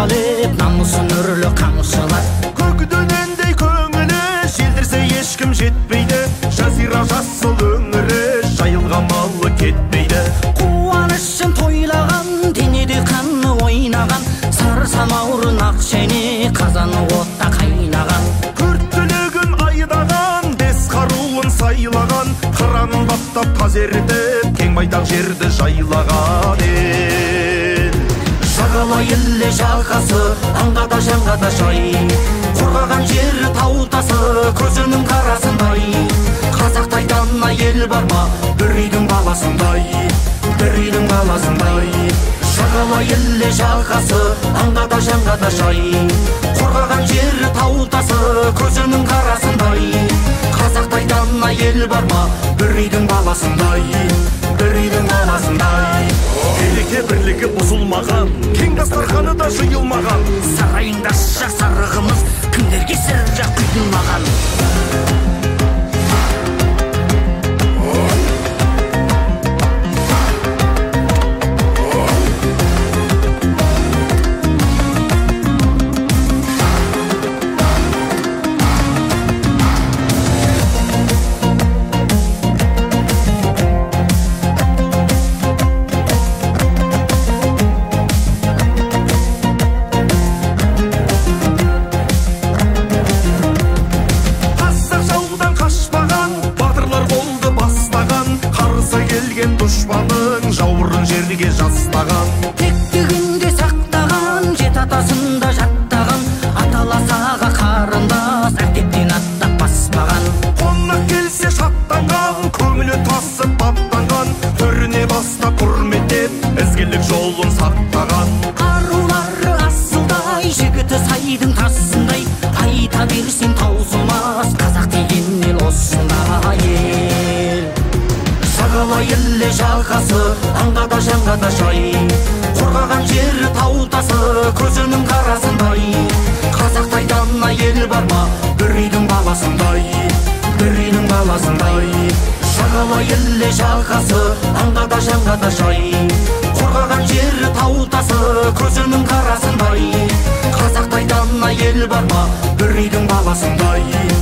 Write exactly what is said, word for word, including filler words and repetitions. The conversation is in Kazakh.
талеп намысын үрлі қамшылар. Көкдөнендей көңілі желдірсе ешкім жетпейді, жазира жасыл өңірі жайылғамалы кетпейді. Қуанышын тойлаған денеде қаны ойнаған, сары самаурын ақ шәйне қазаны отта қайнаған. Төрт түлігін айдаған, бес қаруын сайлаған, қыранын баптап тазертіп кең байтақ жерді жайлаған ел. Жағалай елі жағасы, аңғада жаңғада жай, қорғаған жері таутасы, көзінің қарасындай. Қазақтай дана ел бар ма, бір үйдің баласындай, бір үйдің баласындай. Жағалай елі жағасы, аңғада жаңғада жай, қорғаған жері таутасы, көзінің қарасындай. Қазақтай дана ел бар ма, бір үйдің баласындай, бір үйдің баласындай. Береке бірлігі бұзылмаған, кең дастарханы да жиылмаған, сарайында шақ сарығымыз кімдерге сір жақ құйылмаған. дұшпаның жауырын жерге жастаған. Тектігінде сақтаған, жет атасында жаттаған, аталасаға қарындас әркептен аттап баспаған. Қонақ келсе шаттанған, көңілі тасып баптанған, төріне бастап құрметтеп ізгілік жолын сақтаған. Арулары асылдай, жігіті сайдың тасындай, айта берсем таусылмас, қазақ деген ел осындай ел. Жағалай елі жағасы, аңғада жаңғада жай, қорғаған жері таутасы, көзінің қарасындай. Қазақтай дана ел бар ма, бір үйдің баласындай, бір үйдің баласындай. Жағалай елі жағасы, аңғада жаңғада жай, қорғаған жері таутасы, көзінің қарасындай. Қазақтай дана ел бар ма, бір үйдің баласындай.